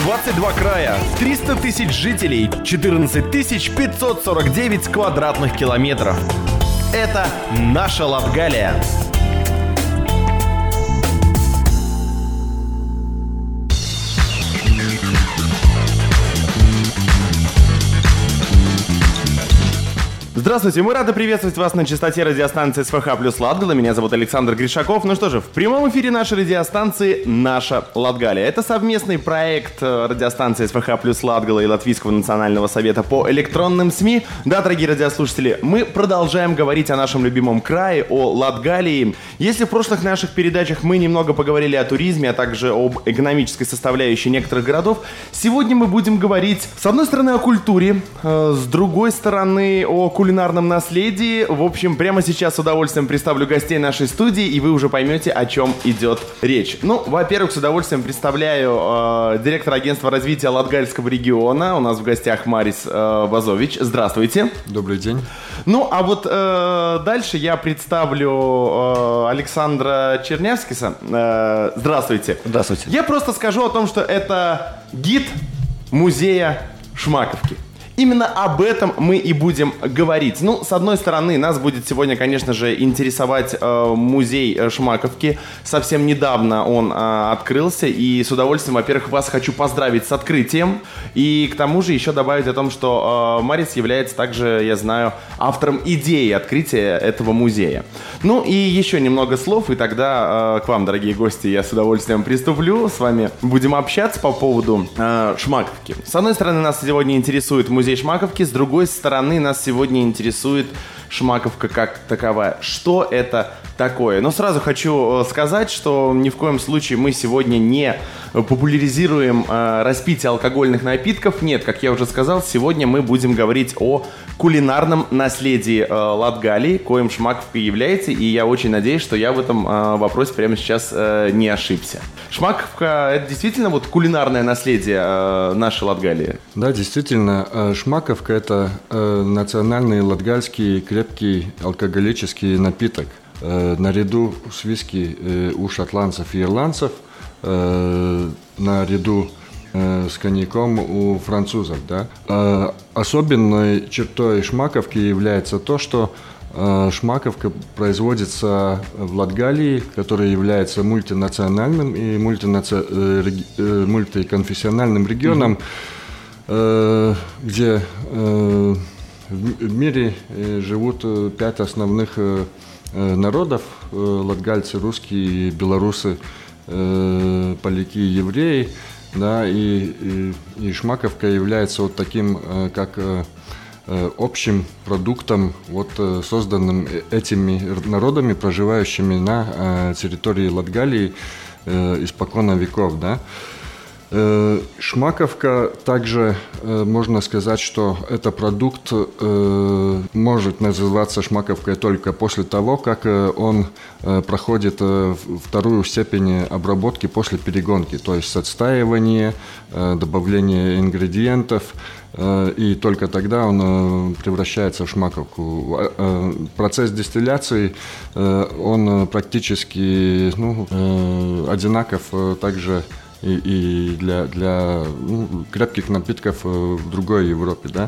22 края, 300 тысяч жителей, 14 549 квадратных километров. Это наша Латгалия. Здравствуйте, мы рады приветствовать вас на частоте радиостанции СВХ плюс Латгала. Меня зовут Александр Гришаков. Ну что же, в прямом эфире нашей радиостанции «Наша Латгалия». Это совместный проект радиостанции СВХ плюс Латгала и Латвийского национального совета по электронным СМИ. Да, дорогие радиослушатели, мы продолжаем говорить о нашем любимом крае, о Латгалии. Если в прошлых наших передачах мы немного поговорили о туризме, а также об экономической составляющей некоторых городов, сегодня мы будем говорить, с одной стороны, о культуре, с другой стороны, о кулинарном наследии. В общем, прямо сейчас с удовольствием представлю гостей нашей студии, и вы уже поймете, о чем идет речь. Ну, во-первых, с удовольствием представляю директора агентства развития Латгальского региона. У нас в гостях Марис Базович. Здравствуйте. Добрый день. Ну, а вот дальше я представлю Александра Чернявскиса. Здравствуйте. Здравствуйте. Я просто скажу о том, что это гид музея Шмаковки. Именно об этом мы и будем говорить. Ну, с одной стороны, нас будет сегодня, конечно же, интересовать музей Шмаковки. Совсем недавно он открылся, и с удовольствием, во-первых, вас хочу поздравить с открытием. И к тому же еще добавить о том, что Марис является также, я знаю, автором идеи открытия этого музея. Ну и еще немного слов, и тогда к вам, дорогие гости, я с удовольствием приступлю. С вами будем общаться по поводу Шмаковки. С одной стороны, нас сегодня интересует музей Шмаковки, с другой стороны, нас сегодня интересует Шмаковка как таковая. Что это такое? Но сразу хочу сказать, что ни в коем случае мы сегодня не популяризируем распитие алкогольных напитков. Нет, как я уже сказал, сегодня мы будем говорить о кулинарном наследии Латгалии, коим Шмаковка является, и я очень надеюсь, что я в этом вопросе прямо сейчас не ошибся. Шмаковка — это действительно вот кулинарное наследие нашей Латгалии? Да, действительно, Шмаковка – это национальный латгальский крепкий алкоголический напиток. Наряду с виски у шотландцев и ирландцев, наряду с коньяком у французов. Да? Особенной чертой Шмаковки является то, что Шмаковка производится в Латгалии, который является мультинациональным и мультиконфессиональным регионом, где в мире живут 5 основных народов: латгальцы, русские, белорусы, поляки, евреи. Да, и Шмаковка является вот таким, как общим продуктом, вот, созданным этими народами, проживающими на территории Латгалии испокон веков. Да. Шмаковка также, можно сказать, что это продукт может называться Шмаковкой только после того, как он проходит вторую степень обработки после перегонки, то есть отстаивание, добавление ингредиентов, и только тогда он превращается в Шмаковку. Процесс дистилляции, он практически одинаков также и для крепких напитков в другой Европе, да.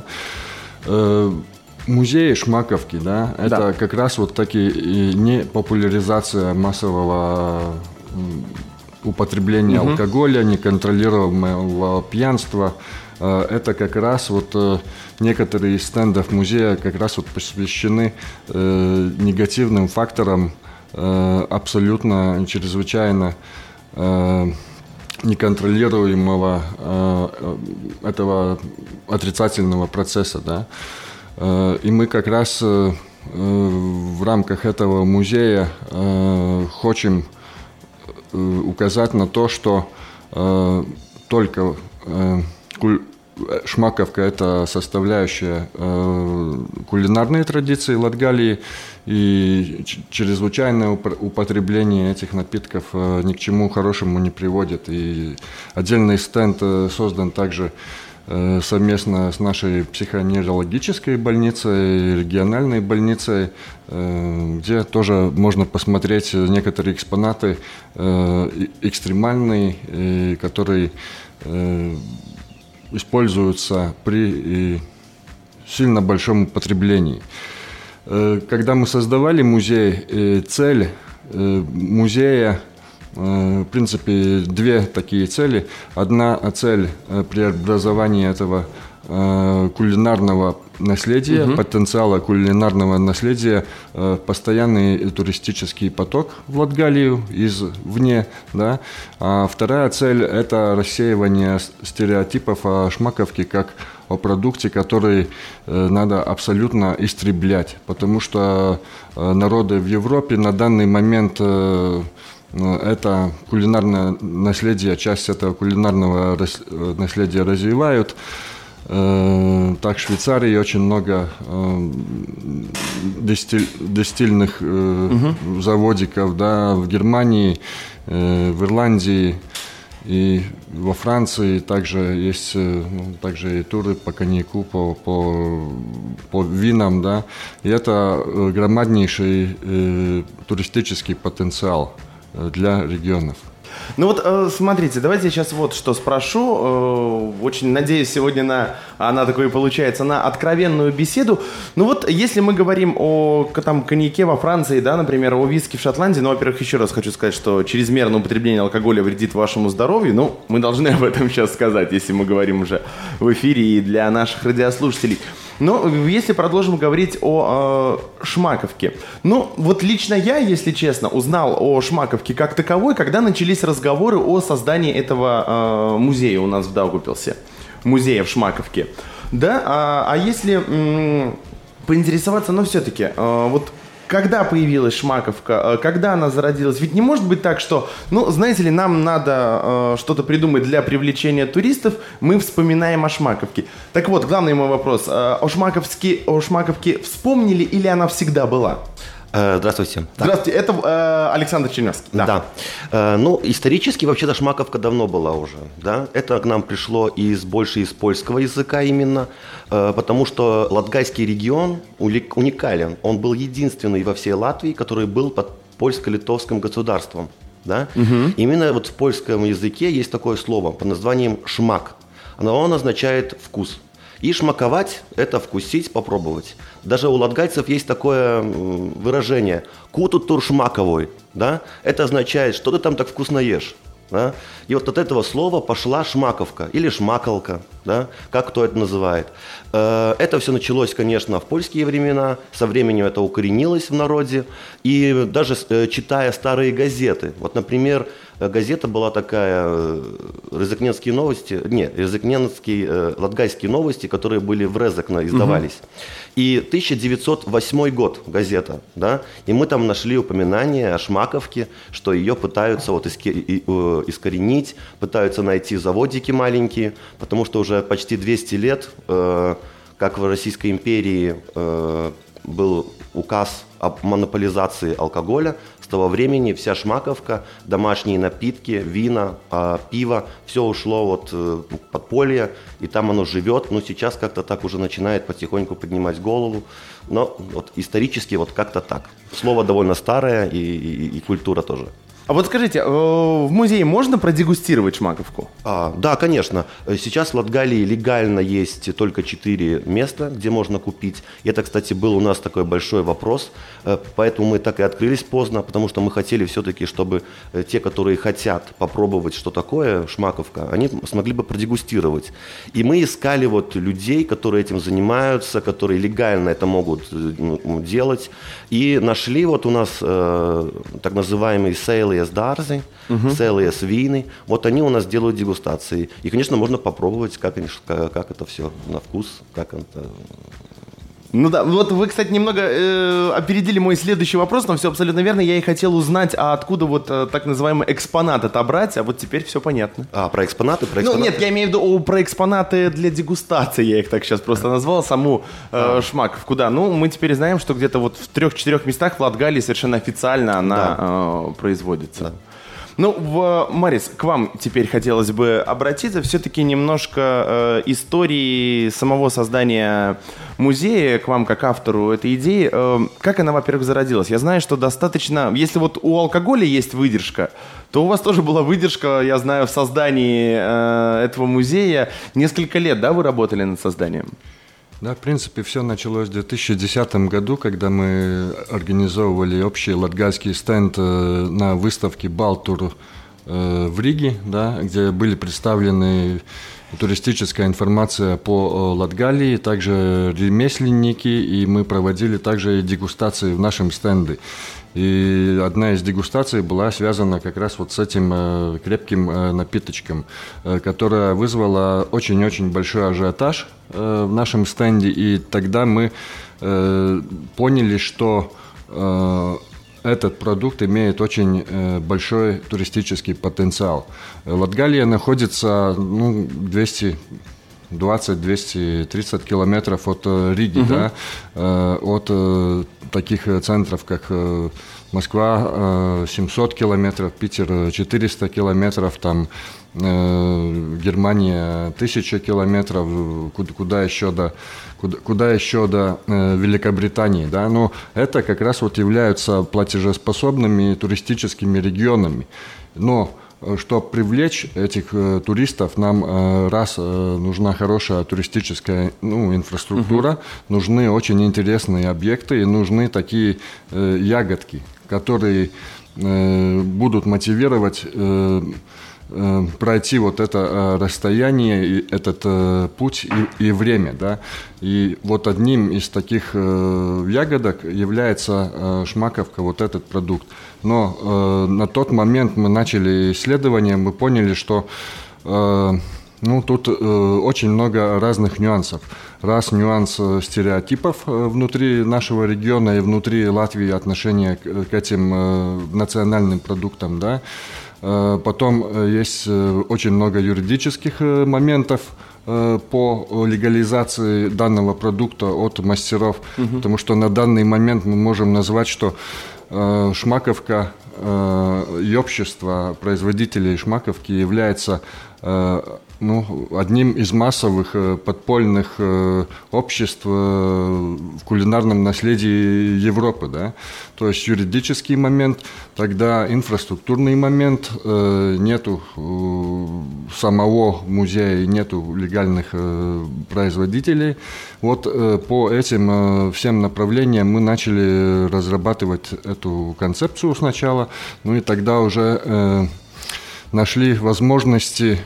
Музей Шмаковки, да, это как раз вот такие не популяризация массового употребления алкоголя, неконтролируемого пьянства. Это как раз вот некоторые из стендов музея как раз вот посвящены негативным факторам абсолютно чрезвычайно неконтролируемого этого отрицательного процесса, да. И мы как раз в рамках этого музея хотим указать на то, что только Шмаковка – это составляющая кулинарной традиции Латгалии, и чрезвычайное употребление этих напитков ни к чему хорошему не приводит. И отдельный стенд создан также совместно с нашей психоневрологической больницей, региональной больницей, где тоже можно посмотреть некоторые экспонаты экстремальные, которые используются при сильно большом употреблении. Когда мы создавали музей, цель музея, в принципе, две такие цели. Одна цель преобразования этого кулинарного наследия, потенциала кулинарного наследия, постоянный туристический поток в Латгалию извне, да. А вторая цель – это рассеивание стереотипов о Шмаковке как о продукте, который надо абсолютно истреблять, потому что народы в Европе на данный момент это кулинарное наследие, часть этого кулинарного наследия развивают. Так, в Швейцарии очень много дистильных заводиков, да, в Германии, в Ирландии и во Франции также есть также и туры по коньяку, по винам, да, и это громаднейший туристический потенциал для регионов. Ну вот, смотрите, давайте я сейчас вот что спрошу. Очень надеюсь сегодня она такой получается, на откровенную беседу. Ну вот, если мы говорим о там, коньяке во Франции, да, например, о виске в Шотландии, ну, во-первых, еще раз хочу сказать, что чрезмерное употребление алкоголя вредит вашему здоровью. Ну, мы должны об этом сейчас сказать, если мы говорим уже в эфире и для наших радиослушателей. Но если продолжим говорить о Шмаковке. Ну, вот лично я, если честно, узнал о Шмаковке как таковой, когда начались разговоры о создании этого музея у нас в Даугавпилсе. Музея в Шмаковке. Да, а если поинтересоваться, но все-таки, вот когда появилась Шмаковка, когда она зародилась? Ведь не может быть так, что, ну, знаете ли, нам надо что-то придумать для привлечения туристов, мы вспоминаем о Шмаковке. Так вот, главный мой вопрос, о Шмаковке вспомнили или она всегда была? Здравствуйте. Здравствуйте, это Александр Чернявский. Да. Ну, исторически вообще-то Шмаковка давно была уже. Да? Это к нам пришло больше из польского языка именно, потому что Латгальский регион уникален. Он был единственный во всей Латвии, который был под польско-литовским государством. Да? Именно вот в польском языке есть такое слово под названием «шмак». Оно означает «вкус». И шмаковать – это вкусить, попробовать. Даже у латгальцев есть такое выражение «куту тур шмаковой». Да? Это означает, что ты там так вкусно ешь. Да? И вот от этого слова пошла шмаковка или шмакалка, да? Как кто это называет. Это все началось, конечно, в польские времена, со временем это укоренилось в народе. И даже читая старые газеты, вот, например, газета была такая «Резекненские новости», «Латгальские новости», которые были в Резекне издавались. И 1908 год газета, да, и мы там нашли упоминание о Шмаковке, что ее пытаются вот искоренить, пытаются найти заводики маленькие, потому что уже почти 200 лет, как в Российской империи был указ о монополизации алкоголя, с того времени вся Шмаковка, домашние напитки, вина, пиво, все ушло вот в подполье, и там оно живет, но сейчас как-то так уже начинает потихоньку поднимать голову, но вот исторически вот как-то так. Слово довольно старое и культура тоже. А вот скажите, в музее можно продегустировать Шмаковку? Да, конечно. Сейчас в Латгалии легально есть только 4 места, где можно купить. И это, кстати, был у нас такой большой вопрос, поэтому мы так и открылись поздно, потому что мы хотели все-таки, чтобы те, которые хотят попробовать, что такое Шмаковка, они смогли бы продегустировать. И мы искали вот людей, которые этим занимаются, которые легально это могут делать. И нашли вот у нас так называемые сейлы дārzi, целые вины. Вот они у нас делают дегустации. И, конечно, можно попробовать, как это все на вкус, как это... Ну да, вот вы, кстати, немного опередили мой следующий вопрос, но все абсолютно верно. Я и хотел узнать, а откуда вот так называемый экспонат отобрать, а вот теперь все понятно. Про экспонаты? Ну нет, я имею в виду про экспонаты для дегустации, я их так сейчас просто назвал, саму Шмаковку, да. Ну, мы теперь знаем, что где-то вот в 3-4 местах в Латгалии совершенно официально она производится. Да. Ну, Марис, к вам теперь хотелось бы обратиться. Все-таки немножко истории самого создания музея, к вам как автору этой идеи. Как она, во-первых, зародилась? Я знаю, что достаточно... Если вот у алкоголя есть выдержка, то у вас тоже была выдержка, я знаю, в создании этого музея. Несколько лет, да, вы работали над созданием? Да, в принципе, все началось в 2010 году, когда мы организовывали общий латгальский стенд на выставке «Балтур» в Риге, да, где были представлены туристическая информация по Латгалии, также ремесленники, и мы проводили также дегустации в нашем стенде. И одна из дегустаций была связана как раз вот с этим крепким напиточком, которая вызвала очень-очень большой ажиотаж в нашем стенде. И тогда мы поняли, что этот продукт имеет очень большой туристический потенциал. Латгалия находится 220-230 километров от Риги, да, от таких центров, как Москва 700 километров, Питер 400 километров, там Германия 1000 километров, куда еще до Великобритании, да, но это как раз вот являются платежеспособными туристическими регионами. Но чтобы привлечь этих туристов, нам нужна хорошая туристическая инфраструктура, нужны очень интересные объекты и нужны такие ягодки, которые будут мотивировать пройти вот это расстояние, этот путь и время, да. И вот одним из таких ягодок является шмаковка, вот этот продукт. Но на тот момент мы начали исследование, мы поняли, что тут очень много разных нюансов. Раз нюанс стереотипов внутри нашего региона и внутри Латвии отношения к этим национальным продуктам, да. Потом есть очень много юридических моментов по легализации данного продукта от мастеров, потому что на данный момент мы можем назвать, что шмаковка и общество производителей шмаковки является одним из массовых подпольных обществ в кулинарном наследии Европы, да? То есть юридический момент, тогда инфраструктурный момент, нету самого музея, нету легальных производителей. Вот по этим всем направлениям мы начали разрабатывать эту концепцию сначала, и тогда уже нашли возможности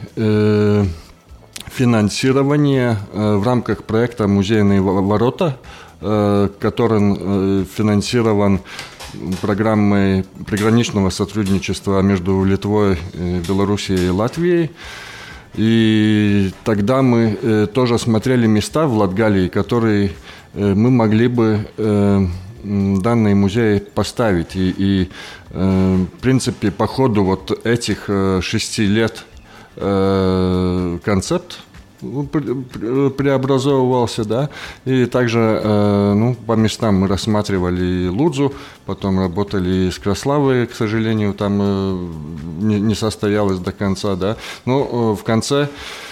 финансирования в рамках проекта «Музейные ворота», который финансирован программой приграничного сотрудничества между Литвой, Белоруссией и Латвией. И тогда мы тоже смотрели места в Латгалии, которые мы могли бы данный музей поставить. И в принципе, по ходу вот этих 6 лет концепт преобразовывался, да, и также по местам мы рассматривали Лудзу, потом работали с Краславой, к сожалению, там не состоялось до конца, да, но в конце,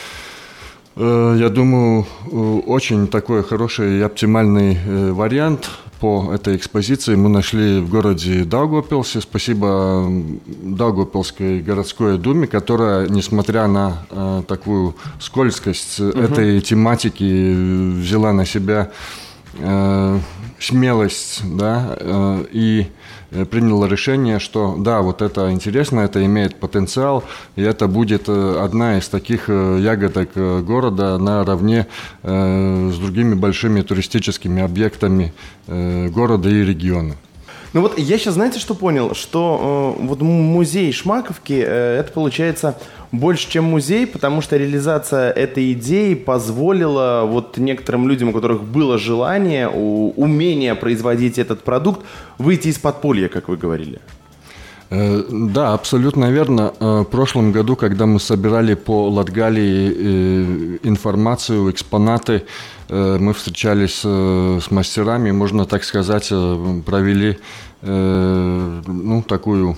я думаю, очень такой хороший и оптимальный вариант по этой экспозиции мы нашли в городе Даугавпилсе. Спасибо Даугавпилской городской думе, которая, несмотря на такую скользкость этой тематики, взяла на себя смелость, да, и приняла решение, что да, вот это интересно, это имеет потенциал, и это будет одна из таких ягодок города наравне с другими большими туристическими объектами города и региона. Ну вот я сейчас, знаете, что понял? Что вот музей Шмаковки, это получается больше, чем музей, потому что реализация этой идеи позволила вот некоторым людям, у которых было желание, умение производить этот продукт, выйти из подполья, как вы говорили. Да, абсолютно верно. В прошлом году, когда мы собирали по Латгалии информацию, экспонаты, мы встречались с мастерами, можно так сказать, провели такую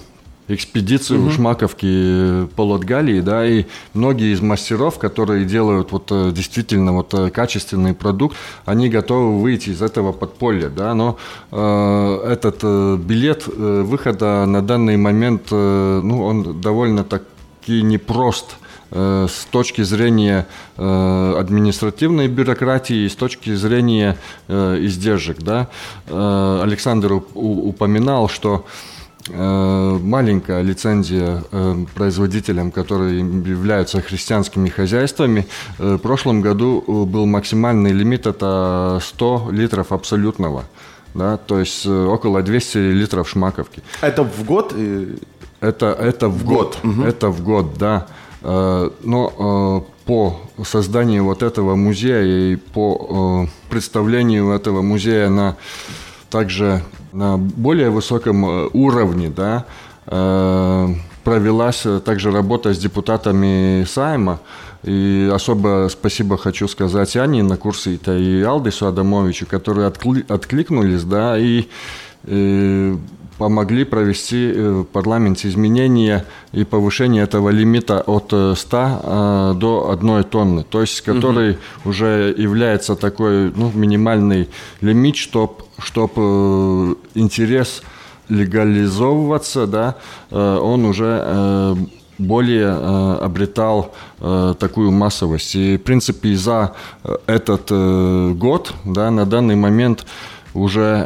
экспедицию Шмаковки по Латгалии, да, и многие из мастеров, которые делают вот действительно вот качественный продукт, они готовы выйти из этого подполья, да, но этот билет выхода на данный момент, ну, он довольно-таки непрост с точки зрения административной бюрократии, с точки зрения издержек, да. Александр упоминал, что маленькая лицензия производителям, которые являются христианскими хозяйствами. В прошлом году был максимальный лимит, это 100 литров абсолютного, да, то есть около 200 литров шмаковки. Это в год? Это в год. Это в год, да. Но по созданию вот этого музея и по представлению этого музея также на более высоком уровне, да, провелась также работа с депутатами Сайма. И особо спасибо хочу сказать Ане Накурситой и Алдису Адамовичу, которые откликнулись, да, и помогли провести в парламенте изменения и повышение этого лимита от 100 до 1 тонны, то есть который уже является такой, ну, минимальный лимит, чтобы интерес легализовываться, да, он уже более обретал такую массовость. И, в принципе, за этот год, да, на данный момент уже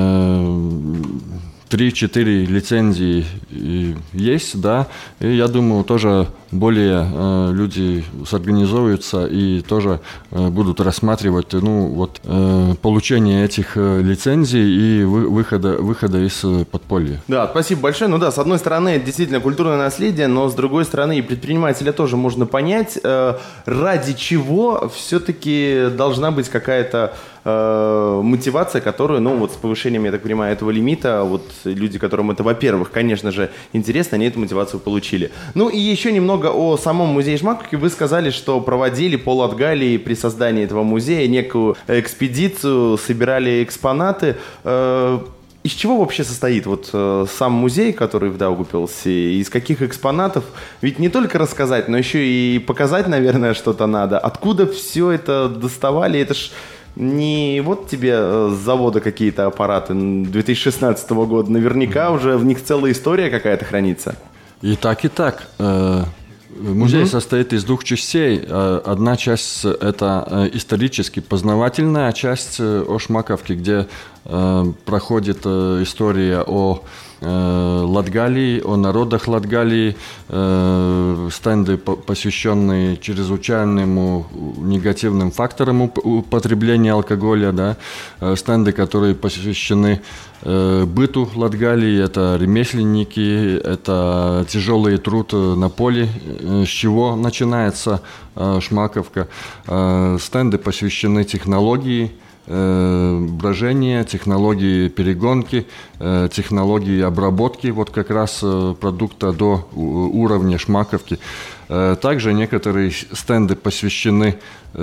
3-4 лицензии есть, да, и я думаю, тоже более люди сорганизуются и тоже будут рассматривать, ну, вот, получение этих лицензий и выхода из подполья. Да, спасибо большое. Ну да, с одной стороны, это действительно культурное наследие, но с другой стороны, и предпринимателя тоже можно понять, ради чего все-таки должна быть какая-то мотивация, которую, ну, вот с повышением, я так понимаю, этого лимита, вот люди, которым это, во-первых, конечно же, интересно, они эту мотивацию получили. Ну и еще немного о самом музее Шмаковки. Вы сказали, что проводили по Латгалии при создании этого музея некую экспедицию, собирали экспонаты. Из чего вообще состоит вот сам музей, который в Даугавпилсе, из каких экспонатов? Ведь не только рассказать, но еще и показать, наверное, что-то надо. Откуда все это доставали? Это ж не вот тебе с завода какие-то аппараты 2016 года, наверняка уже в них целая история какая-то хранится. И так, и так. Музей состоит из двух частей. Одна часть – это исторически познавательная часть о Шмаковке, где проходит история о Латгалии, о народах Латгалии, стенды, посвященные чрезвычайным негативным факторам употребления алкоголя, да, стенды, которые посвящены быту Латгалии, это ремесленники, это тяжелый труд на поле, с чего начинается Шмаковка. Стенды посвящены технологии брожения, технологии перегонки, технологии обработки вот как раз продукта до уровня Шмаковки. Также некоторые стенды посвящены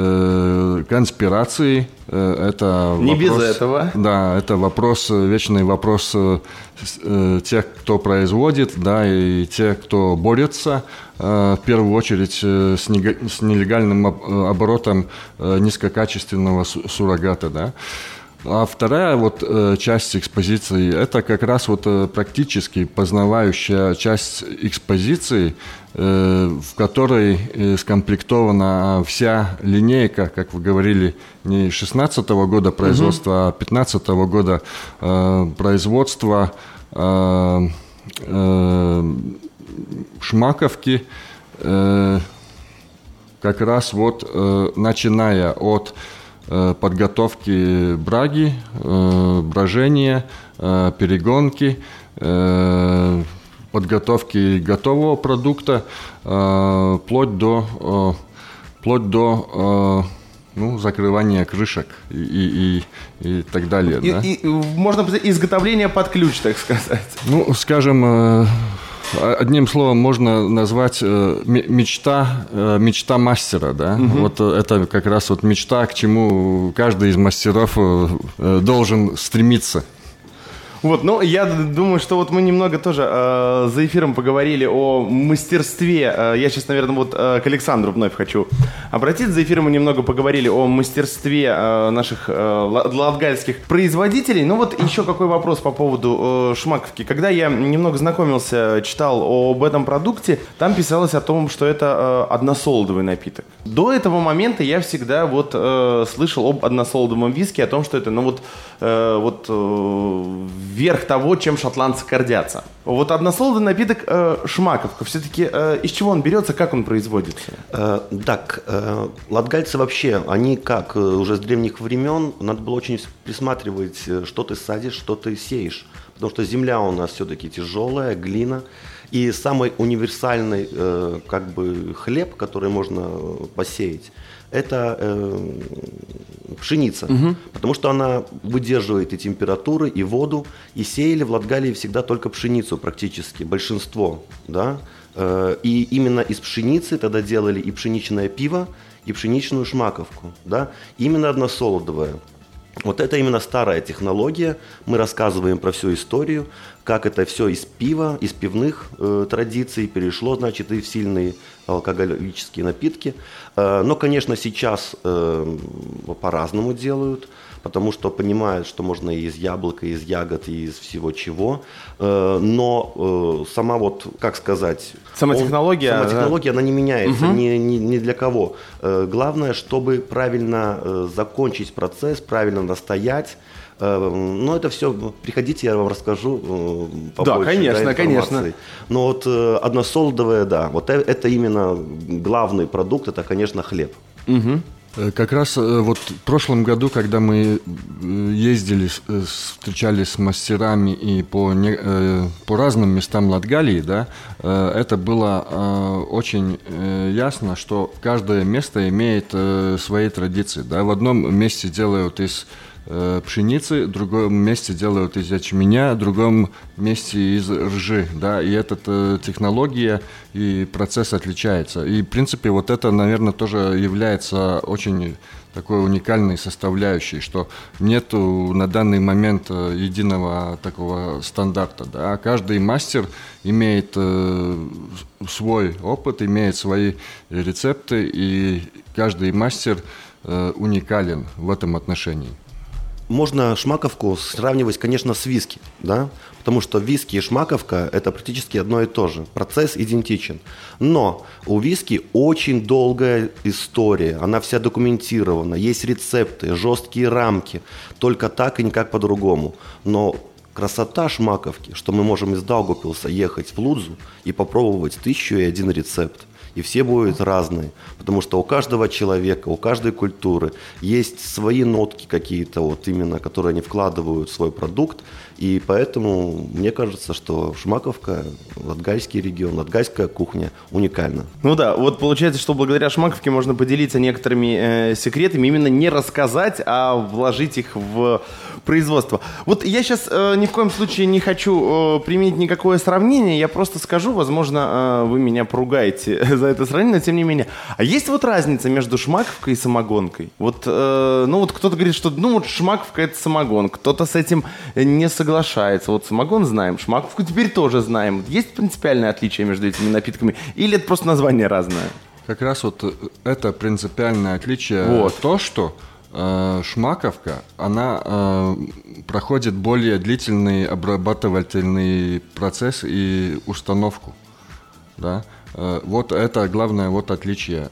конспирации. Это не вопрос, без этого. Да, это вопрос, вечный вопрос тех, кто производит, да, и тех, кто борется, в первую очередь с нелегальным оборотом низкокачественного суррогата, да. А вторая вот часть экспозиции – это как раз вот практически познавающая часть экспозиции, в которой скомплектована вся линейка, как вы говорили, не 16-го года производства, а 15-го года производства Шмаковки, как раз вот начиная от подготовки браги, брожения, перегонки, подготовки готового продукта, вплоть до закрывания крышек и так далее. И можно изготовление под ключ, так сказать. Ну, скажем, одним словом можно назвать мечта мастера, да. Вот это как раз вот мечта, к чему каждый из мастеров должен стремиться. Вот, ну, я думаю, что вот мы немного тоже за эфиром поговорили о мастерстве. Я сейчас, наверное, вот к Александру вновь хочу обратиться. За эфиром мы немного поговорили о мастерстве наших латгальских производителей. Ну вот еще какой вопрос по поводу шмаковки. Когда я немного знакомился, читал об этом продукте, там писалось о том, что это односолодовый напиток. До этого момента я всегда вот слышал об односолодовом виске, о том, что это, ну вот верх того, чем шотландцы гордятся. Вот односолодовый напиток шмаковка. Все-таки из чего он берется, как он производится? Так, латгальцы вообще, они как уже с древних времен, надо было очень присматривать, что ты садишь, что ты сеешь. Потому что земля у нас все-таки тяжелая, глина. И самый универсальный как бы хлеб, который можно посеять, это пшеница, потому что она выдерживает и температуры, и воду, и сеяли в Латгалии всегда только пшеницу практически, большинство, да, и именно из пшеницы тогда делали и пшеничное пиво, и пшеничную шмаковку, да, именно односолодовое. Вот это именно старая технология, мы рассказываем про всю историю, как это все из пива, из пивных традиций перешло, значит, и в сильные алкоголические напитки. Но, конечно, сейчас по-разному делают, потому что понимают, что можно и из яблока, и из ягод, и из всего чего. Но сама вот, как сказать... Сама технология, она не меняется ни для кого. Главное, чтобы правильно закончить процесс, правильно настоять. Но это все, приходите, я вам расскажу побольше. Да, конечно, конечно. Но вот односолодовое, да, вот это именно главный продукт, это, конечно, хлеб. Как раз вот в прошлом году, когда мы ездили, встречались с мастерами и по разным местам Латгалии, да, это было очень ясно, что каждое место имеет свои традиции. Да. В одном месте делают из пшеницы, в другом месте делают из ячменя, в другом месте из ржи, да, и эта технология и процесс отличается. И, в принципе, вот это, наверное, тоже является очень такой уникальной составляющей, что нету на данный момент единого такого стандарта, да, каждый мастер имеет свой опыт, имеет свои рецепты, и каждый мастер уникален в этом отношении. Можно шмаковку сравнивать, конечно, с виски, да? Потому что виски и шмаковка – это практически одно и то же. Процесс идентичен. Но у виски очень долгая история, она вся документирована, есть рецепты, жесткие рамки, только так и никак по-другому. Но красота шмаковки, что мы можем из Даугавпилса ехать в Лудзу и попробовать 1001 рецепт. И все будут разные, потому что у каждого человека, у каждой культуры есть свои нотки какие-то, вот именно, которые они вкладывают в свой продукт. И поэтому мне кажется, что шмаковка, латгальский регион, латгальская кухня уникальна. Ну да, вот получается, что благодаря шмаковке можно поделиться некоторыми секретами, именно не рассказать, а вложить их в производство. Вот я сейчас ни в коем случае не хочу применить никакое сравнение, я просто скажу, возможно, вы меня поругаете за это сравнение, но тем не менее. А есть вот разница между шмаковкой и самогонкой? Вот, ну вот кто-то говорит, что ну вот шмаковка это самогон, кто-то с этим не соглашается. Вот самогон знаем, шмаковку теперь тоже знаем. Есть принципиальное отличие между этими напитками? Или это просто название разное? Как раз вот это принципиальное отличие. Вот. То, что шмаковка, она проходит более длительный обрабатывательный процесс и установку. Да? Вот это главное вот отличие.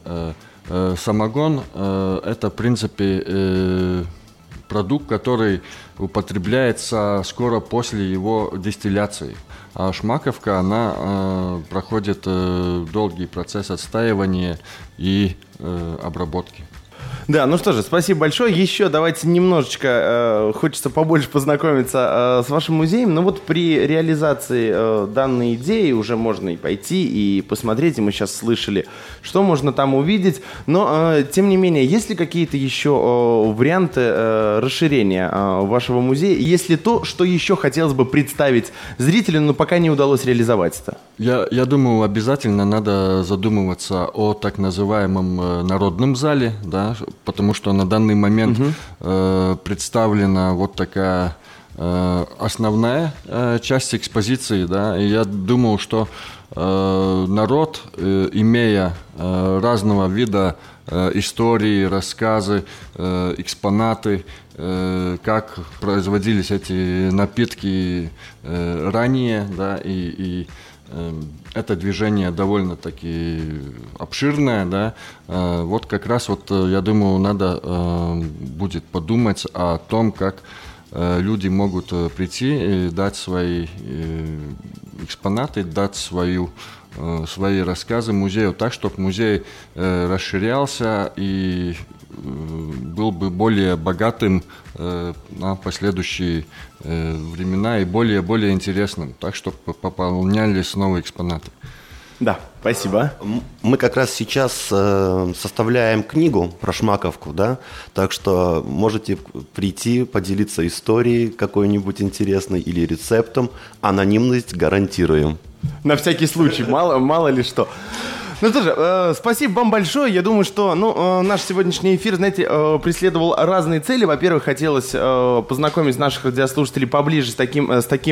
Самогон это, в принципе, продукт, который употребляется скоро после его дистилляции. А шмаковка, она проходит долгий процесс отстаивания и обработки. Да, ну что же, спасибо большое. Еще давайте немножечко, хочется побольше познакомиться с вашим музеем. Но вот при реализации данной идеи уже можно и пойти, и посмотреть. И мы сейчас слышали, что можно там увидеть. Но, тем не менее, есть ли какие-то еще варианты расширения вашего музея? Есть ли то, что еще хотелось бы представить зрителю, но пока не удалось реализовать это? Я думаю, обязательно надо задумываться о так называемом народном зале, да, потому что на данный момент представлена вот такая основная часть экспозиции, да, и я думаю, что народ, имея разного вида истории, рассказы, экспонаты, как производились эти напитки ранее, да, и это движение довольно-таки обширное, да, вот как раз вот, я думаю, надо будет подумать о том, как люди могут прийти и дать свои экспонаты, дать свои рассказы музею так, чтобы музей расширялся и был бы более богатым на последующие времена и более интересным, так, чтобы пополнялись новые экспонаты. Да, спасибо. Мы как раз сейчас составляем книгу про Шмаковку, да, так что можете прийти, поделиться историей какой-нибудь интересной или рецептом. Анонимность гарантируем. На всякий случай, мало ли что. Ну что же, спасибо вам большое. Я думаю, что наш сегодняшний эфир, знаете, преследовал разные цели. Во-первых, хотелось познакомить наших радиослушателей поближе с таким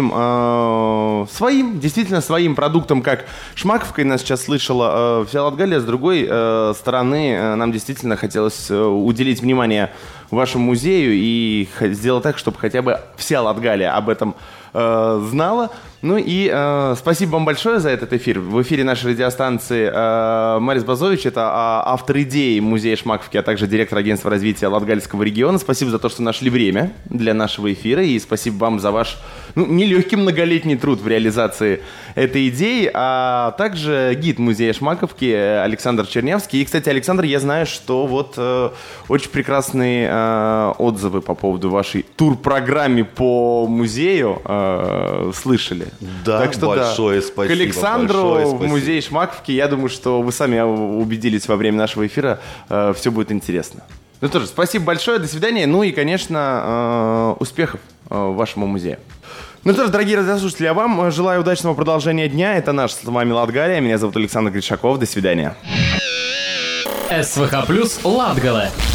своим, действительно своим продуктом, как Шмаковка. И нас сейчас слышала вся Латгалия. С другой стороны, нам действительно хотелось уделить внимание вашему музею и сделать так, чтобы хотя бы вся Латгалия об этом знала. Ну и спасибо вам большое за этот эфир. В эфире нашей радиостанции Марис Базович, это автор идеи музея Шмаковки, а также директор агентства развития Латгальского региона. Спасибо за то, что нашли время для нашего эфира, и спасибо вам за ваш нелегкий многолетний труд в реализации этой идеи, а также гид музея Шмаковки Александр Чернявский. И, кстати, Александр, я знаю, что вот очень прекрасные отзывы по поводу вашей турпрограмме по музею слышали. Да, так что, большое спасибо. К Александру в музей Шмаковки, я думаю, что вы сами убедились во время нашего эфира, все будет интересно. Ну тоже, спасибо большое, до свидания, ну и, конечно, успехов вашему музею. Ну что ж, дорогие радиослушатели, а вам желаю удачного продолжения дня. Это наш с вами Латгалия, меня зовут Александр Гришаков, до свидания. СВХ плюс Латгала.